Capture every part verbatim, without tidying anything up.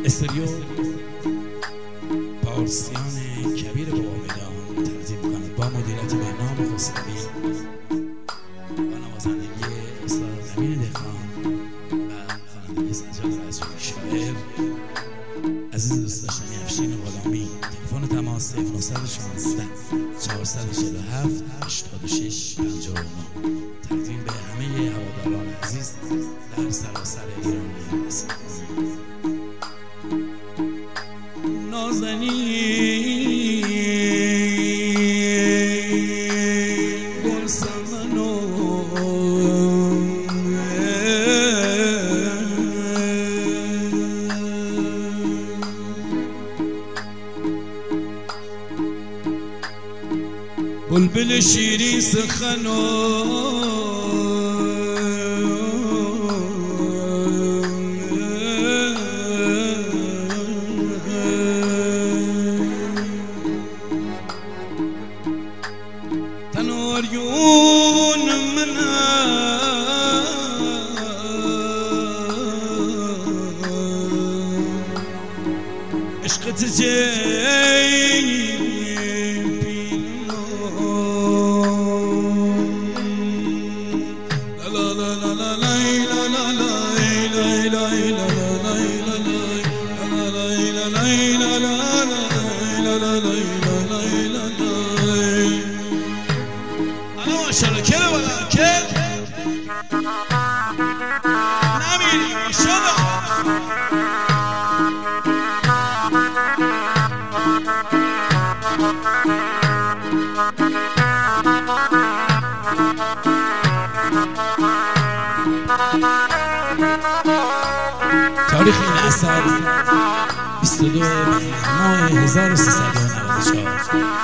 استریو پارسیان کبیر بابا میدان تقدیم می‌کند با مدیریت بهنام خسروی و نوازندگی استاد امین دهخان و خوانندگی سجاد رسولی. شاعر عزیز دوست داشتنی افشین غلامی. تلفن تماس صفر نه یک شش چهارصد و چهل و هفت هشتاد و شش پنجاه و نه. تقدیم به همه هواداران عزیز در سراسر ایران و اسلامی. نازنین گل سمنو بلبل شیرین سخنو تنوریون من عشقت جی ماشاءالله کله بلا کل نمیری ماشاءالله تاریخ این اثر بیست و دو ماه هزار و سیصد و نود و چهار.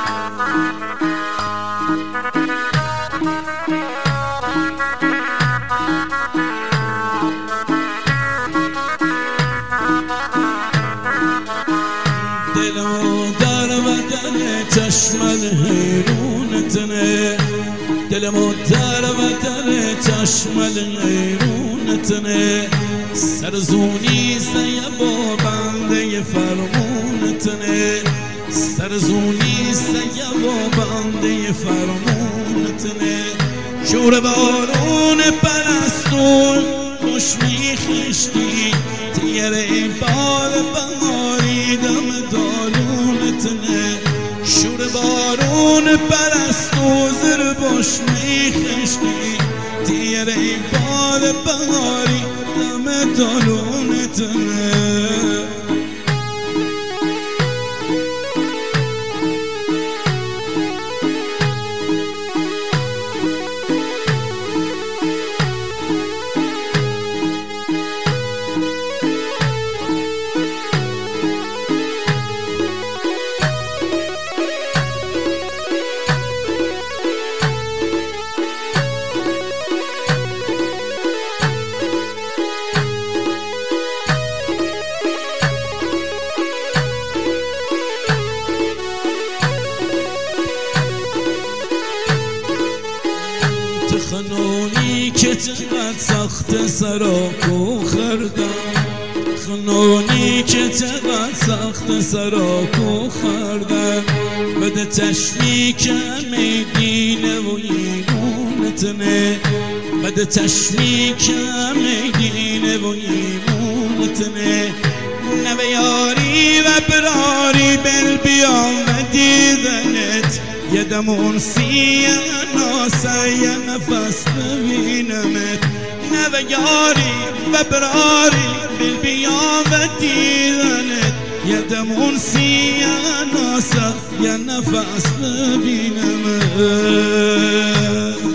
دلمو در بدن چشمت حیرونتنه، دلمو در بدن چشمت حیرونتنه، سرزونی سیبا بنده فرمونتنه، سرزونی سیبا بنده فرمونتنه، شور بارون پرستون خوش میخشتی تیره بال بهاری دم دالونتنه، شور بارون پرستو زر باش میخشتی تیره بال بهاری دم دالونتنه. خنونی که چقدر سخت سراکو خردم، خنونی که چقدر سخت سراکو خردم، بده چشمی که میدینه و ایمونتنه، بده چشمی که میدینه و ایمونتنه، نوه یاری و براری بل بیام و دیدنت یه دمون سیه ناسه یه نفس ببینمت، نوه یاری و براری بل بیام و دیدنت یه دمون سیه ناسه یه نفس ببینمت.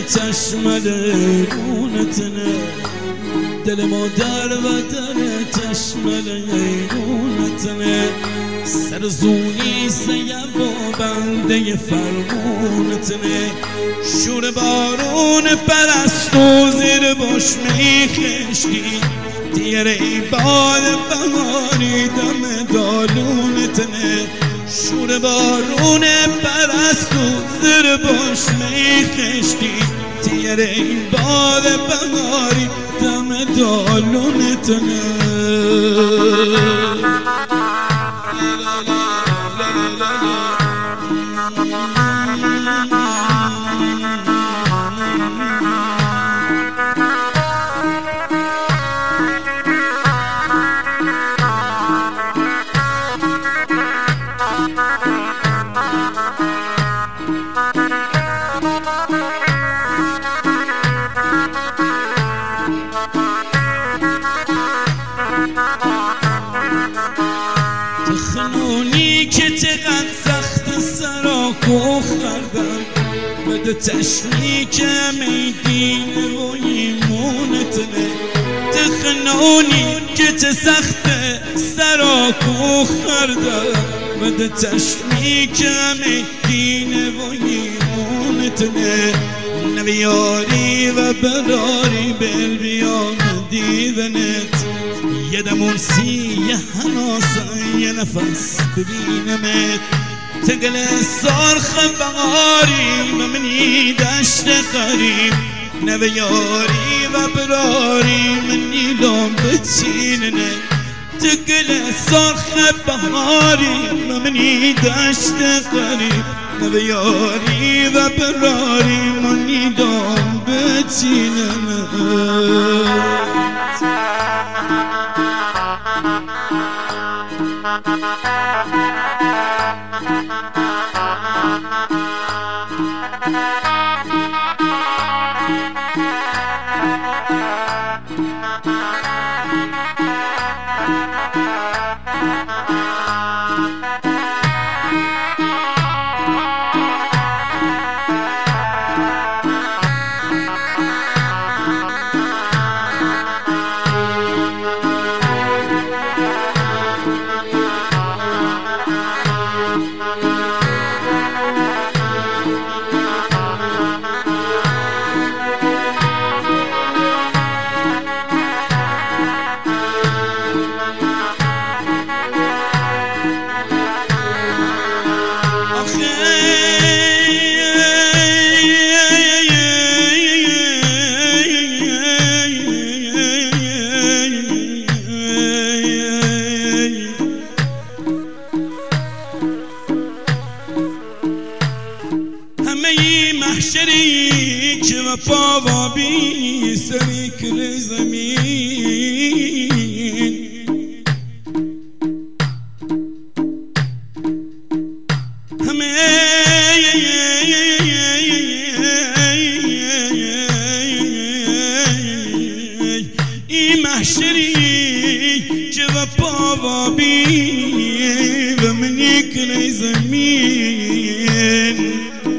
چشم لیرونتنه دل مادر و در چشم لیرونتنه سرزونی سیب و بنده فرمونتنه شور بارون پرستو زیر باش میخشتی دیر ای باد بهاری دم دالونتنه شور بارون پرستو زیر باش میخشتی دیر ای باد بهاری دم دالونتنه تخنونی که چقدر سخت سراکو خردم بده چشمی که میدینه و ایمونتنه تخنونی که چه سخت سراکو خردم بده چشمی که میدینه و ایمونتنه نبیاری و براری بل بیام دیدنت یه دمون سیه هناسا یه نفس ببینمت تگل سرخ بغاری منی دشت قریب نبیاری و براری منی لام بچیننه تگل سرخ بغاری منی دشت قریب نبیاری و براری منی لام بچیننه محشری که و پا و بی سری کل زمین همه این محشری که و پا و بی و منی کل زمین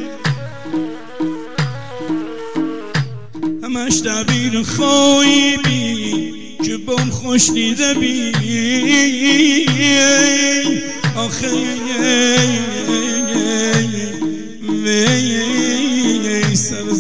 همش دبیر خوی بی که بام خوش دیده بی آخه وی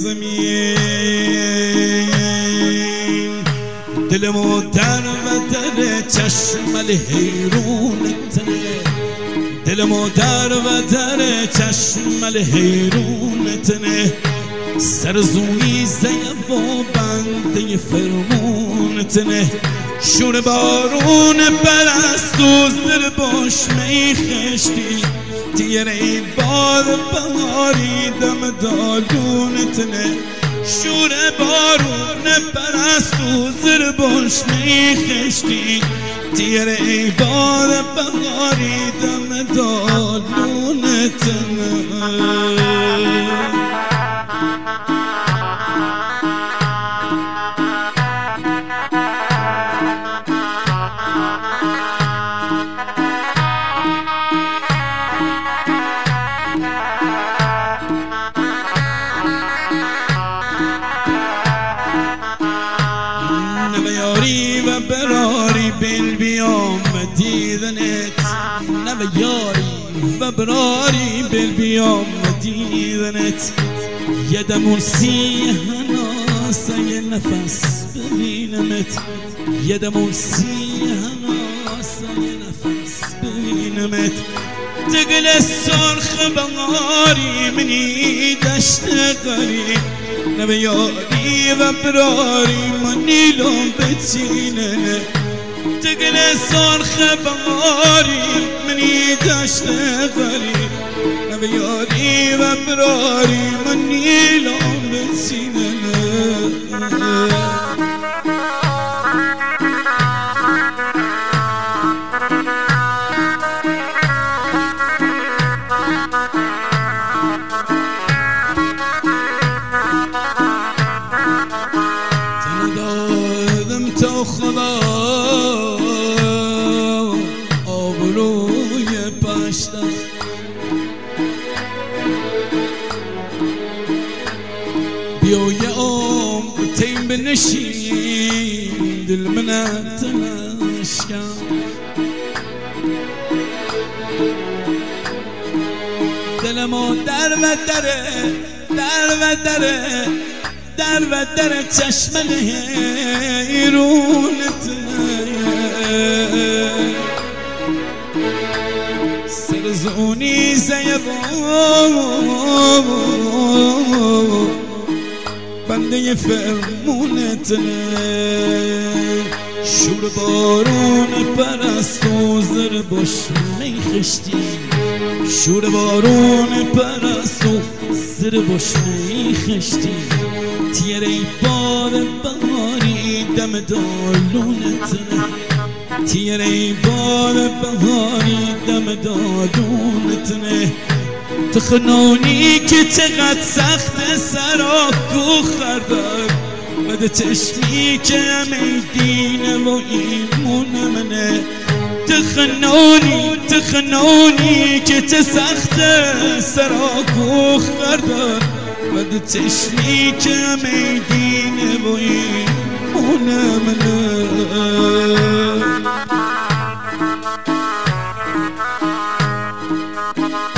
سرزمین دل مادر و در چشم الحیرونتنه دل مادر و در چشم الحیرونتنه سرزونی زیب و بنده فرمونتنه شور بارون پرستو زیر باش میخشتی دیر ای باد بهاری دم دالونتنه شور بارون پرستو زیر باش میخشتی دیر ای باد بهاری دم دالونتنه و براری بل بیام دیدنت یدمون سیه ناسه یه نفس ببینمت یدمون سیه ناسه یه نفس ببینمت دگل سرخ بغاری منی دشت غریب نبه یاری و براری منیلم بچینه دگل سرخ بغاری منی دشت غریب نبه یاری و براری منیلم بچینه تو خدا آبروی پشتم بیا یه عمر تیم بنشین دل منت نشکن دلمو در و دره در و دره در و در چشم حیرونت سرزونی زیبا بنده فرمونت شور بارون پرست و زر باش میخشتی شور بارون پرست و زر باش میخشتی تیره ای باد بهاری دم دالونت نه تیره ای باد بهاری دم دالونت نه تخنونی که چقدر سخت سراکو خردار بده چشمی که همه دینه و ایمون منه تخنونی تخنونی که چه سخت سراکو خردار بده چشمی که همه دینه و ایمون منه Thank you.